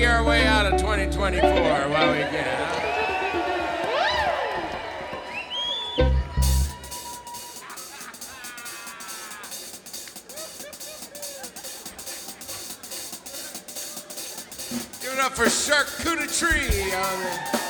party our way out of 2024 while we can. Huh? Give it up for Charcuterie on the...